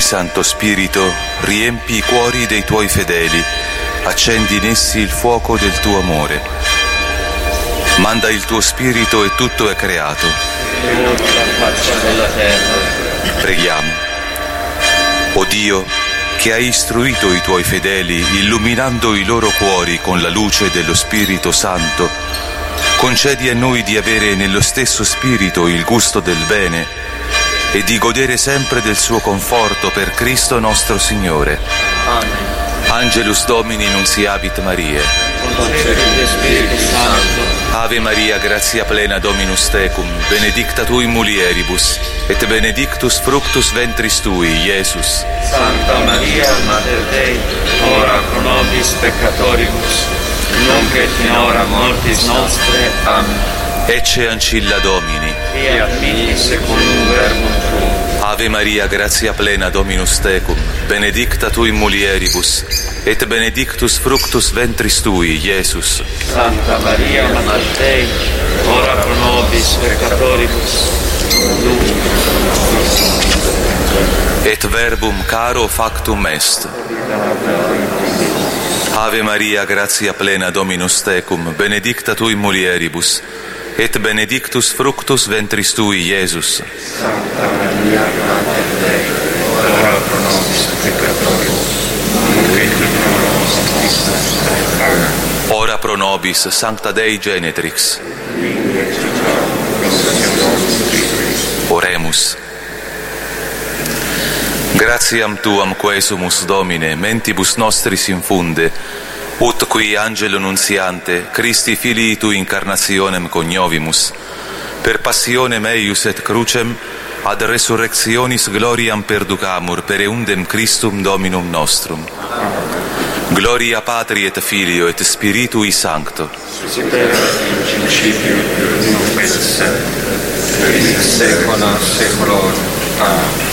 Santo Spirito, riempi i cuori dei tuoi fedeli, accendi in essi il fuoco del tuo amore. Manda il tuo Spirito e tutto è creato. La faccia della terra. Preghiamo. O Dio, che hai istruito i tuoi fedeli, illuminando i loro cuori con la luce dello Spirito Santo, concedi a noi di avere nello stesso Spirito il gusto del bene e di godere sempre del suo conforto per Cristo nostro Signore. Amen. Angelus Domini nunciavit Mariae. Concedite Spirito Santo. Ave Maria, gratia plena Dominus tecum, benedicta tu in mulieribus, et benedictus fructus ventris tui, Iesus. Santa Maria, Mater Dei, ora pro nobis peccatoribus, nunc et in hora mortis nostre. Amen. Ecce ancilla Domini. Fiat mi secundum verbum tuum. Ave Maria, gratia plena Dominus tecum, benedicta tu in mulieribus, et benedictus fructus ventris tui, Iesus. Santa Maria, Mater Dei, ora pro nobis peccatoribus, nunc Et verbum caro factum est. Ave Maria, gratia plena Dominus tecum, benedicta tu in mulieribus, et benedictus fructus ventris tui, Iesus. Santa Maria, Mater Dei, ora pro nobis peccatoribus, nunc et in hora mortis nostre. Amen. Ora pro nobis, Sancta Dei Genetrix. Oremus. Gratiam Tuam quesumus, Domine, mentibus nostris infunde, ut qui angelo nunziante, Christi filii tu incarnationem coniovimus, per passionem eius et crucem, ad resurrectionis gloriam perducamur per eundem Christum Dominum nostrum. Gloria Patri et Filio et Spiritui Sancto. Sic erat in principio, nunc et semper, et in saecula saeculorum. Amen.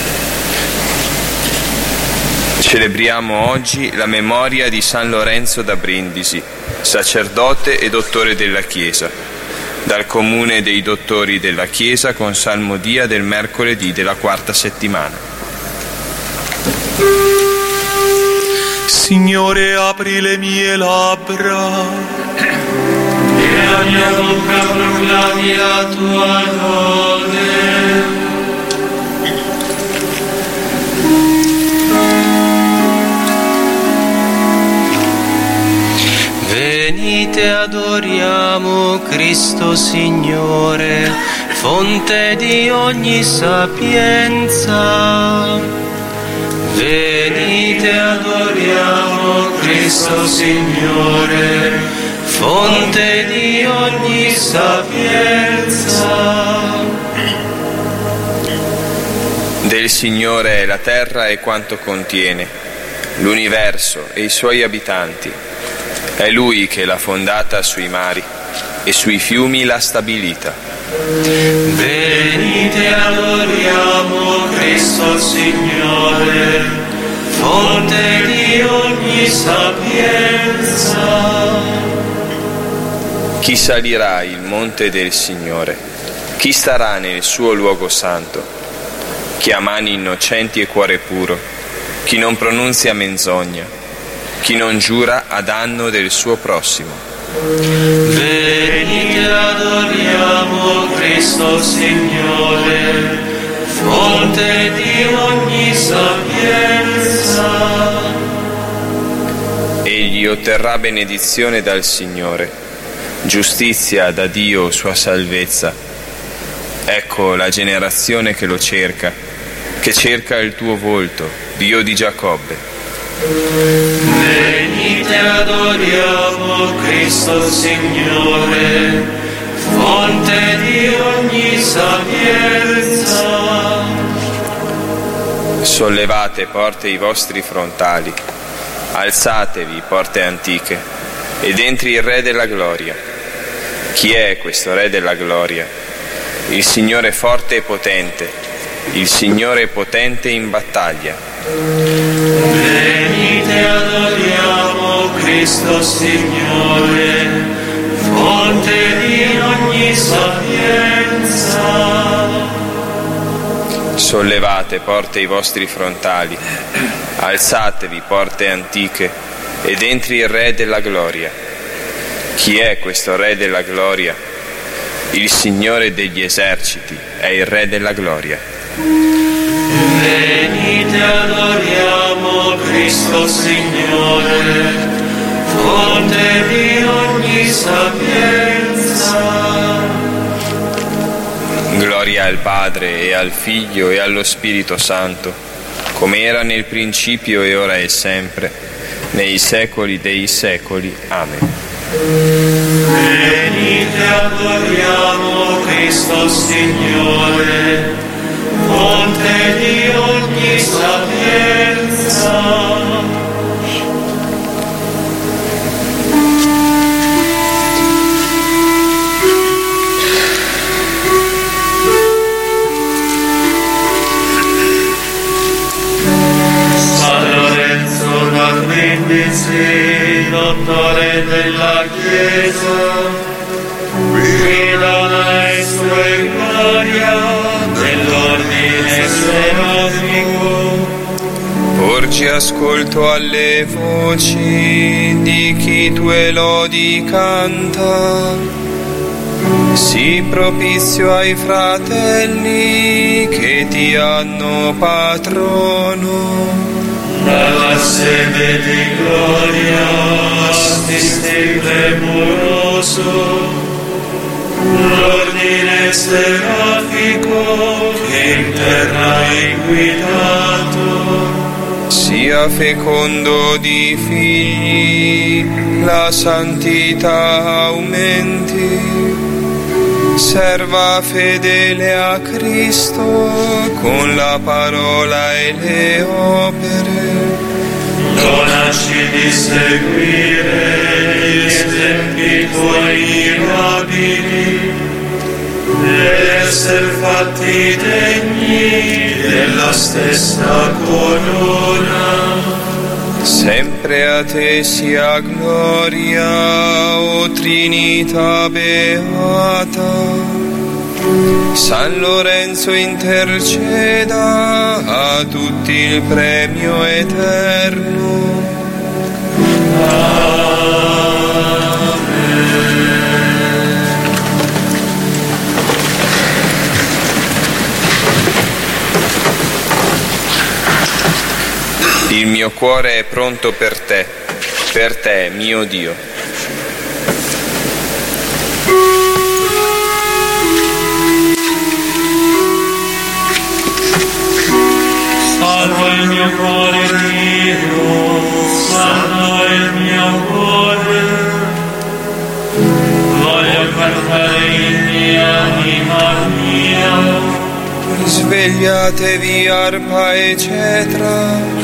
Celebriamo oggi la memoria di San Lorenzo da Brindisi, sacerdote e dottore della Chiesa, dal comune dei dottori della Chiesa con salmodia del mercoledì della quarta settimana. Signore, apri le mie labbra E la mia bocca proclami la tua lode. Venite, adoriamo Cristo Signore, fonte di ogni sapienza. Venite, adoriamo Cristo Signore, fonte di ogni sapienza. Del Signore è la terra e quanto contiene, l'universo e i suoi abitanti. È Lui che l'ha fondata sui mari e sui fiumi l'ha stabilita. Venite, adoriamo Cristo Signore, fonte di ogni sapienza. Chi salirà il monte del Signore? Chi starà nel suo luogo santo? Chi ha mani innocenti e cuore puro? Chi non pronunzia menzogna? Chi non giura a danno del suo prossimo? Venite, adoriamo Cristo Signore, fonte di ogni sapienza. Egli otterrà benedizione dal Signore, giustizia da Dio sua salvezza. Ecco la generazione che lo cerca, che cerca il tuo volto, Dio di Giacobbe. Venite, adoriamo Cristo Signore, fonte di ogni sapienza. Sollevate porte i vostri frontali, alzatevi porte antiche, ed entri il Re della Gloria. Chi è questo Re della Gloria? Il Signore forte e potente, il Signore potente in battaglia. Venite, adoriamo Cristo Signore, fonte di ogni sapienza. Sollevate porte i vostri frontali, alzatevi porte antiche, ed entri il Re della gloria. Chi è questo Re della gloria? Il Signore degli eserciti è il Re della gloria. Venite, adoriamo Cristo Signore, fonte di ogni sapienza. Gloria al Padre e al Figlio e allo Spirito Santo, come era nel principio e ora e sempre, nei secoli dei secoli. Amen. Venite, adoriamo Cristo Signore, fonte di ogni sapienza. Dottore della Chiesa, guida maestro e gloria dell'ordine serafico. Porgi ascolto alle voci di chi tue lodi canta. Sii propizio ai fratelli che ti hanno patrono. Dalla sede di gloria assiste premuroso l'ordine serafico che in terra è guidato. Sia fecondo di figli, la santità aumenti. Serva fedele a Cristo con la parola e le opere. Donaci di seguire gli esempi tuoi mirabili ed essere fatti degni della stessa corona. Sempre a te sia gloria, o Trinità beata. San Lorenzo interceda a tutti il premio eterno. Il mio cuore è pronto per te, mio Dio. Salva il mio cuore Dio, salva il mio cuore. Voglio cantare inni, anima mia. Svegliatevi arpa e cetra.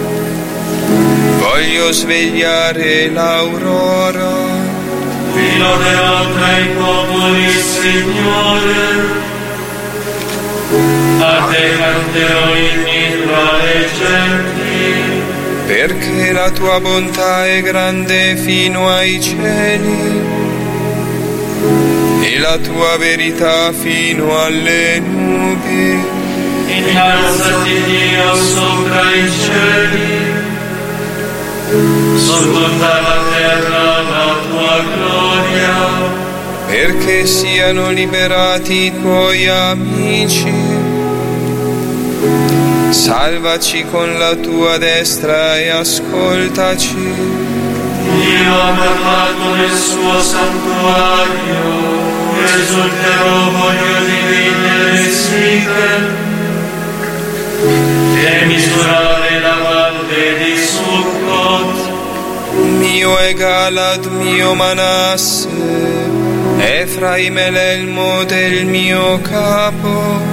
Voglio svegliare l'aurora. Vi loderò tra i popoli, Signore. A te canterò inni tra le genti. Perché la tua bontà è grande fino ai cieli e la tua verità fino alle nubi. Innalzati Dio sopra i cieli, sormonta la terra la tua gloria. Perché siano liberati i tuoi amici. Salvaci con la tua destra e ascoltaci. Dio ha parlato nel suo santuario, esulterò, voglio dividere il Sichel e misurare la valle di Succot. Mio è Galad, mio Manasse, Efraim è l'elmo del mio capo.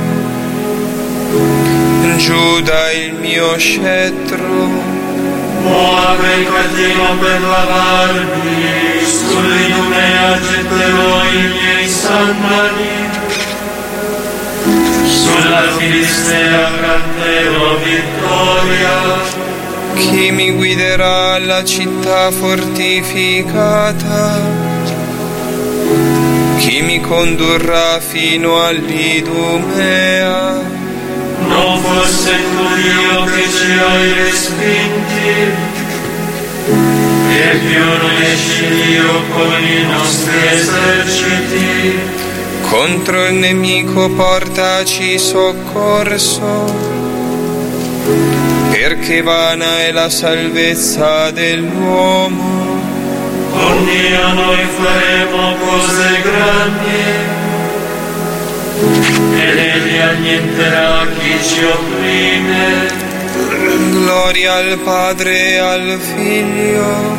Giuda il mio scettro. Moab il catino per lavarmi, sull'Idumea getterò i miei sandali, sulla Filistea canterò vittoria. Chi mi guiderà alla città fortificata? Chi mi condurrà fino all'Idumea? Non fosse tu Dio che ci hai respinti, e più non esci Dio con i nostri eserciti. Contro il nemico portaci soccorso, perché vana è la salvezza dell'uomo. Con Dio noi faremo cose grandi, ed Egli annienterà chi ci opprime. Gloria al Padre e al Figlio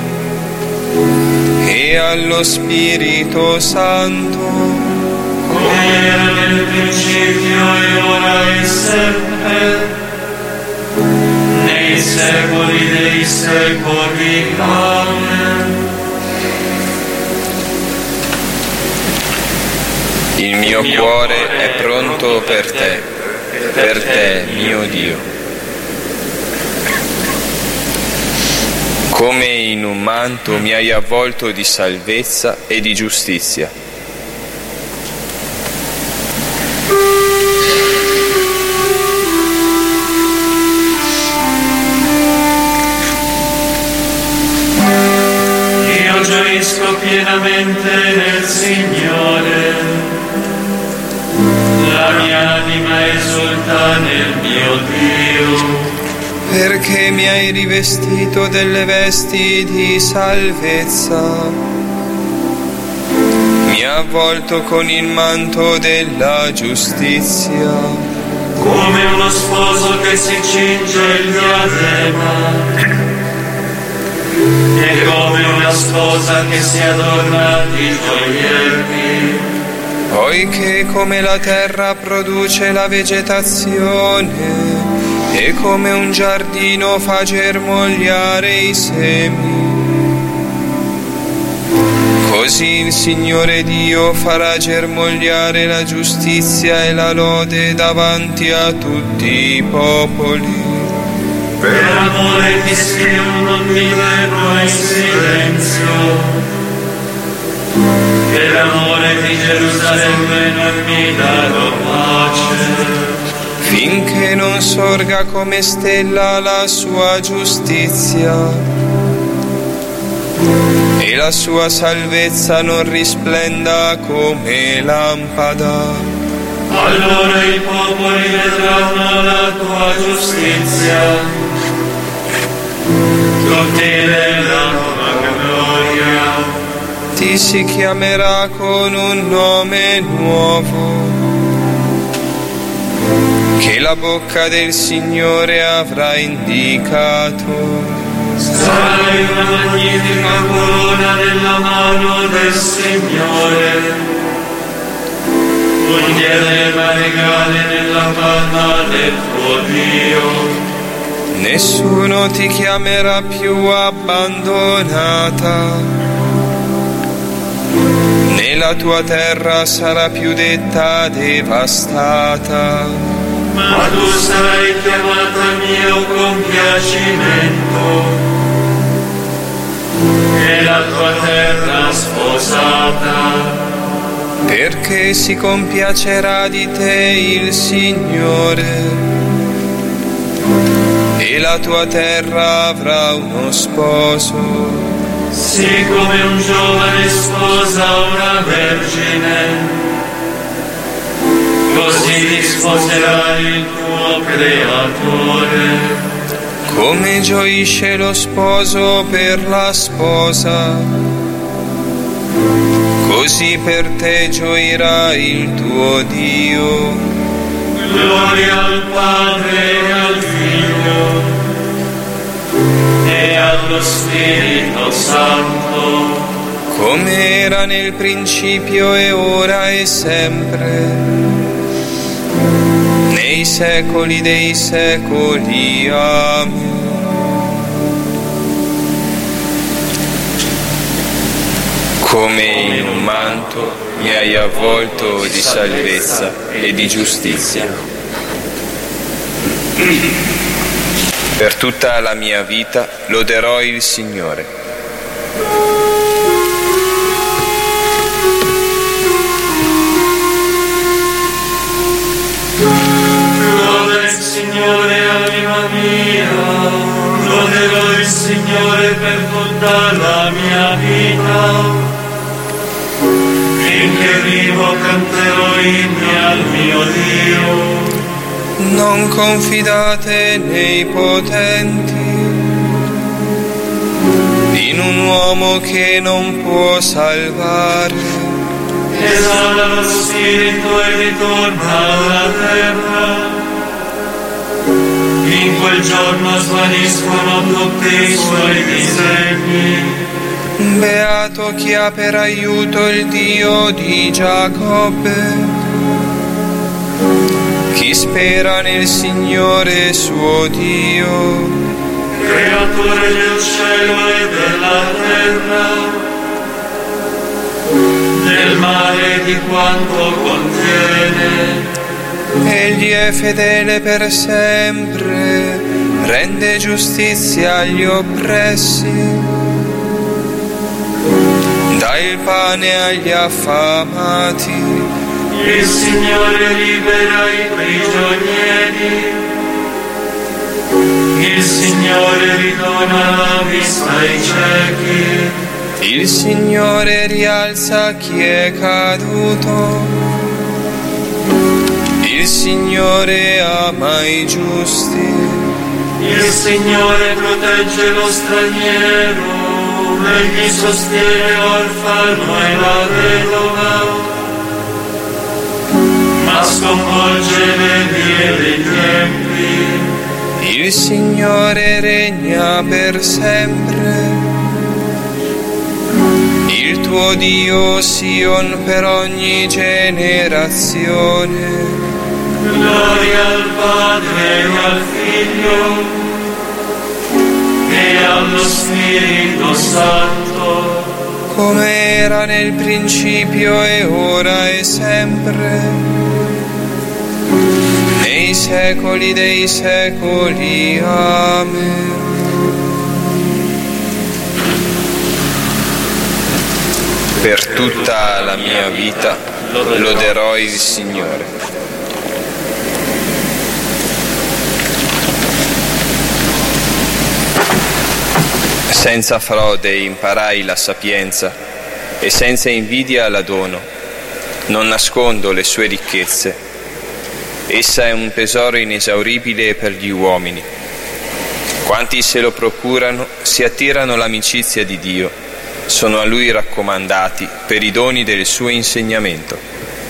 e allo Spirito Santo, come era nel principio e ora e sempre, nei secoli dei secoli. Amen. il mio cuore è pronto per te, mio Dio. Come in un manto mi hai avvolto di salvezza e di giustizia. Io gioisco pienamente nel Signore, la mia anima esulta nel mio Dio. Perché mi hai rivestito delle vesti di salvezza, mi ha avvolto con il manto della giustizia. Come uno sposo che si cinge il diadema, e come una sposa che si adorna di gioielli. Poiché come la terra produce la vegetazione, e come un giardino fa germogliare i semi, così il Signore Dio farà germogliare la giustizia e la lode davanti a tutti i popoli. Per amore di Sion non mi tengo in silenzio, per amore di Gerusalemme non mi darò pace. Finché non sorga come stella la sua giustizia e la sua salvezza non risplenda come lampada. Allora i popoli vedranno la tua giustizia, tutti vedranno la gloria. Ti si chiamerà con un nome nuovo, che la bocca del Signore avrà indicato. Sarai una magnifica corona nella mano del Signore, un diadema regale nella palma del tuo Dio. Nessuno ti chiamerà più abbandonata, né la tua terra sarà più detta devastata. Ma tu sarai chiamata mio compiacimento, e la tua terra sposata. Perché si compiacerà di te il Signore, e la tua terra avrà uno sposo. Sì, come un giovane sposa una vergine, così ti sposerà il tuo Creatore. Come gioisce lo sposo per la sposa, così per te gioirà il tuo Dio. Gloria al Padre e al Figlio e allo Spirito Santo, come era nel principio e ora e sempre, nei secoli dei secoli. Amen. Come in un manto mi hai avvolto di salvezza e di giustizia. Per tutta la mia vita loderò il Signore. Lode Signore per tutta la mia vita. Finché vivo canterò inni al mio Dio. Non confidate nei potenti, in un uomo che non può salvare. Esala lo spirito e ritorna alla terra. In quel giorno svaniscono tutti i suoi disegni. Beato chi ha per aiuto il Dio di Giacobbe, chi spera nel Signore suo Dio. Creatore del cielo e della terra, del mare e di quanto contiene. Egli è fedele per sempre, rende giustizia agli oppressi, dà il pane agli affamati. Il Signore libera i prigionieri. Il Signore ridona la vista ai ciechi. Il Signore rialza chi è caduto. Il Signore ama i giusti. Il Signore protegge lo straniero. Egli sostiene l'orfano e la vedova, ma sconvolge le vie degli empi. Il Signore regna per sempre. Il tuo Dio Sion per ogni generazione. Gloria al Padre e al Figlio e allo Spirito Santo, come era nel principio e ora e sempre, nei secoli dei secoli. Amen. Per tutta la mia vita loderò il Signore. Senza frode imparai la sapienza e senza invidia la dono. Non nascondo le sue ricchezze. Essa è un tesoro inesauribile per gli uomini. Quanti se lo procurano si attirano l'amicizia di Dio, sono a Lui raccomandati per i doni del suo insegnamento.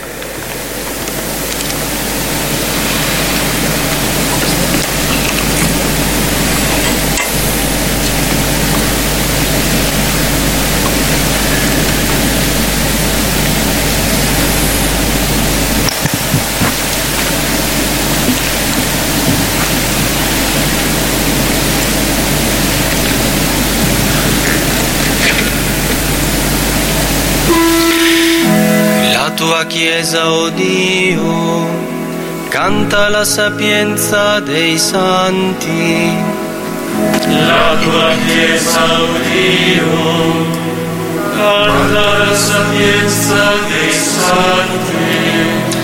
Tua Chiesa, o Dio, canta la sapienza dei santi. La tua Chiesa, o Dio, canta la sapienza dei santi.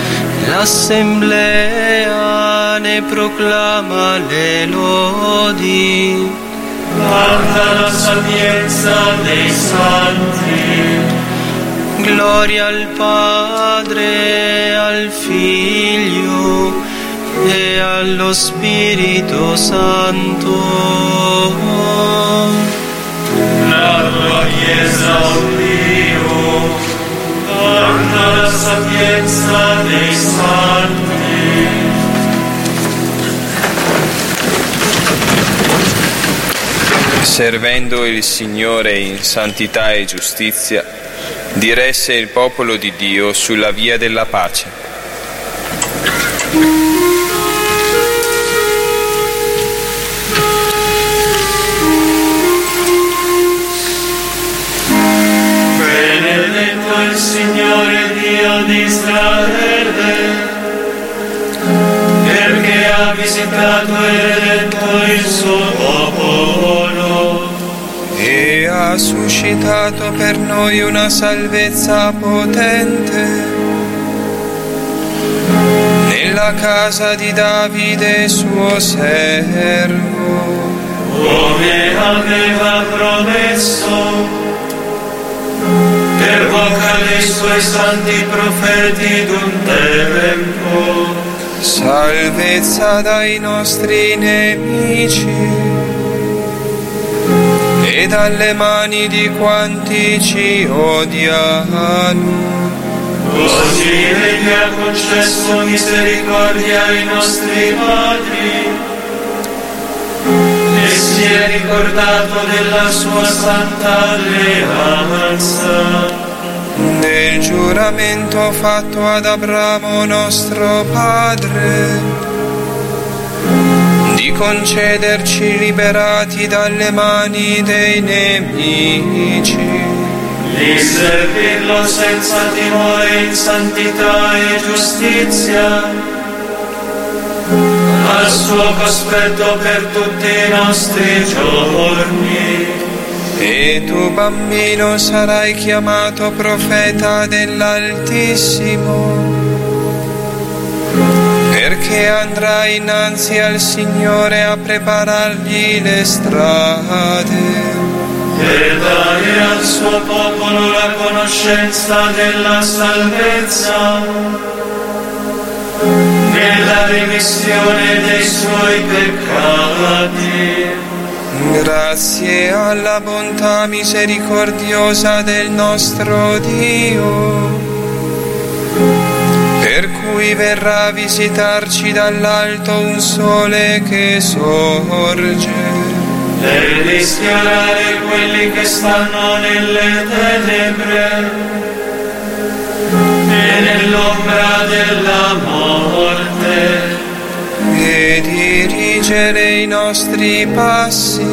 L'assemblea ne proclama le lodi. Canta la sapienza dei santi. Gloria al Padre, al Figlio e allo Spirito Santo. La tua Chiesa, o Dio, canta la sapienza dei santi. Servendo il Signore in santità e giustizia, diresse il popolo di Dio sulla via della pace. Benedetto il Signore Dio di Israele, perché ha visitato e redetto il suo popolo e ha suscitato per noi una salvezza potente nella casa di Davide suo servo, come aveva promesso, per bocca dei suoi santi profeti d'un tempo. Salvezza dai nostri nemici e dalle mani di quanti ci odiano. Così Egli ha concesso misericordia ai nostri padri e si è ricordato della sua santa alleanza, del giuramento fatto ad Abramo nostro padre, di concederci liberati dalle mani dei nemici, di servirlo senza timore in santità e giustizia, al suo cospetto per tutti i nostri giorni. E tu, bambino, sarai chiamato profeta dell'Altissimo, perché andrai innanzi al Signore a preparargli le strade, per dare al suo popolo la conoscenza della salvezza, nella remissione dei suoi peccati. Grazie alla bontà misericordiosa del nostro Dio, per cui verrà a visitarci dall'alto un sole che sorge, per rischiarare quelli che stanno nelle tenebre e nell'ombra della morte, e dirigere i nostri passi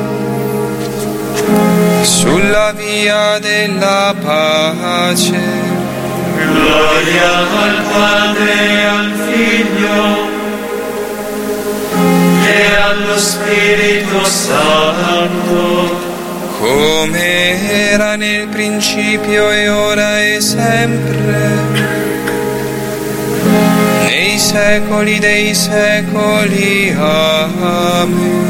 sulla via della pace. Gloria al Padre e al Figlio e allo Spirito Santo, come era nel principio e ora e sempre, nei secoli dei secoli. Amen.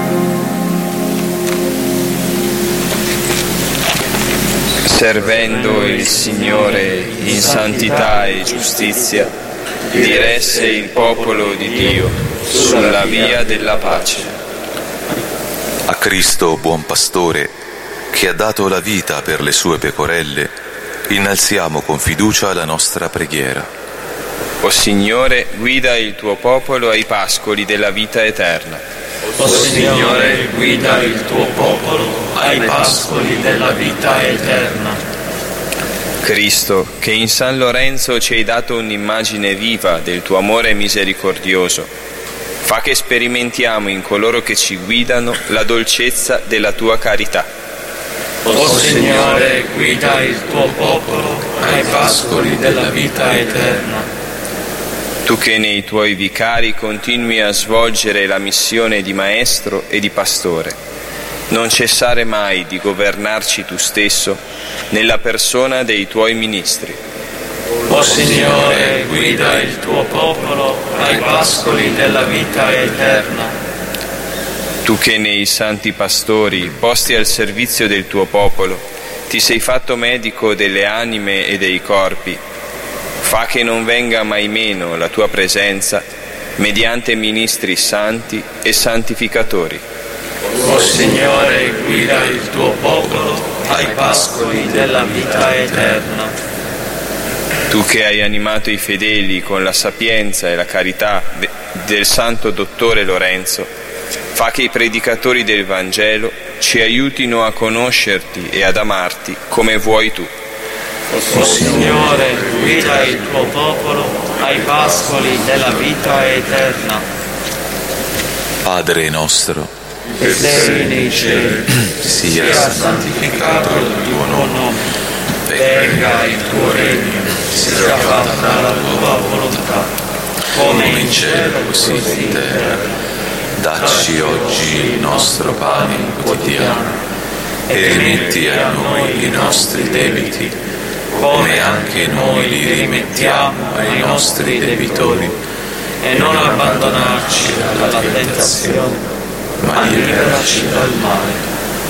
Servendo il Signore in santità e giustizia, diresse il popolo di Dio sulla via della pace. A Cristo, buon pastore, che ha dato la vita per le sue pecorelle, innalziamo con fiducia la nostra preghiera. O Signore, guida il tuo popolo ai pascoli della vita eterna. O Signore, guida il tuo popolo ai pascoli della vita eterna. Cristo, che in San Lorenzo ci hai dato un'immagine viva del tuo amore misericordioso, fa che sperimentiamo in coloro che ci guidano la dolcezza della tua carità. O Signore, guida il tuo popolo ai pascoli della vita eterna. Tu che nei tuoi vicari continui a svolgere la missione di maestro e di pastore, non cessare mai di governarci tu stesso nella persona dei tuoi ministri. O Signore, guida il tuo popolo ai pascoli della vita eterna. Tu che nei santi pastori, posti al servizio del tuo popolo, ti sei fatto medico delle anime e dei corpi, fa che non venga mai meno la tua presenza mediante ministri santi e santificatori. O Signore, guida il tuo popolo ai pascoli della vita eterna. Tu che hai animato i fedeli con la sapienza e la carità del santo dottore Lorenzo, fa che i predicatori del Vangelo ci aiutino a conoscerti e ad amarti come vuoi tu. O Signore, guida il tuo popolo ai pascoli della vita eterna. Padre nostro, che sei nei cieli, sia santificato il tuo nome, venga il tuo regno, sia fatta la tua volontà, come in cielo così in terra. Dacci oggi il nostro pane quotidiano e rimetti a noi i nostri debiti, come anche noi li rimettiamo ai nostri debitori, e non abbandonarci alla tentazione, ma liberaci dal male.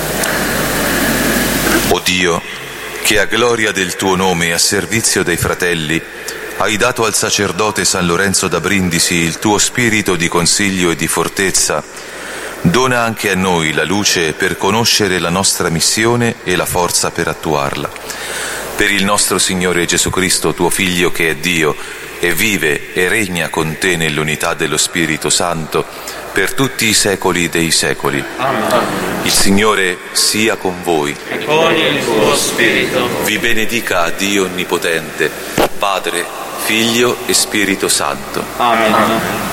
O Dio, che a gloria del tuo nome e a servizio dei fratelli hai dato al sacerdote San Lorenzo da Brindisi il tuo spirito di consiglio e di fortezza, dona anche a noi la luce per conoscere la nostra missione e la forza per attuarla. Per il nostro Signore Gesù Cristo, tuo Figlio, che è Dio e vive e regna con te nell'unità dello Spirito Santo, per tutti i secoli dei secoli. Amen. Il Signore sia con voi. E con il tuo spirito. Vi benedica Dio Onnipotente, Padre, Figlio e Spirito Santo. Amen.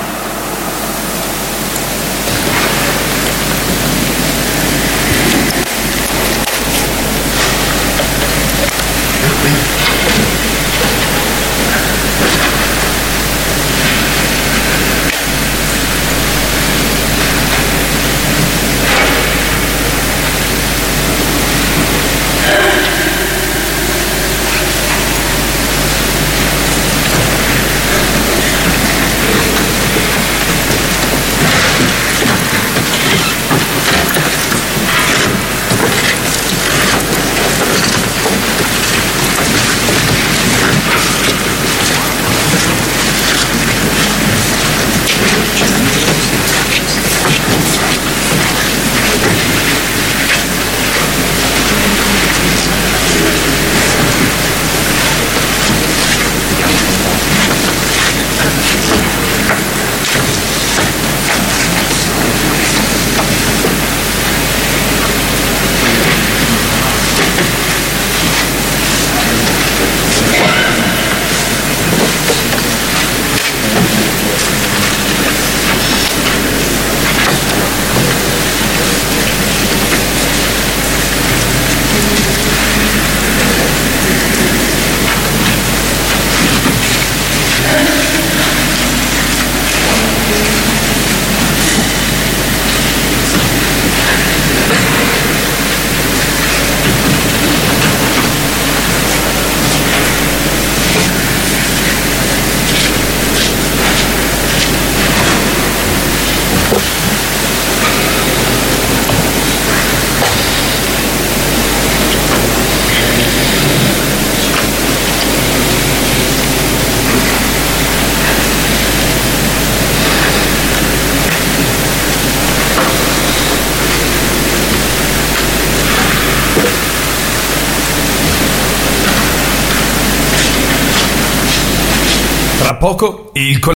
Tra poco il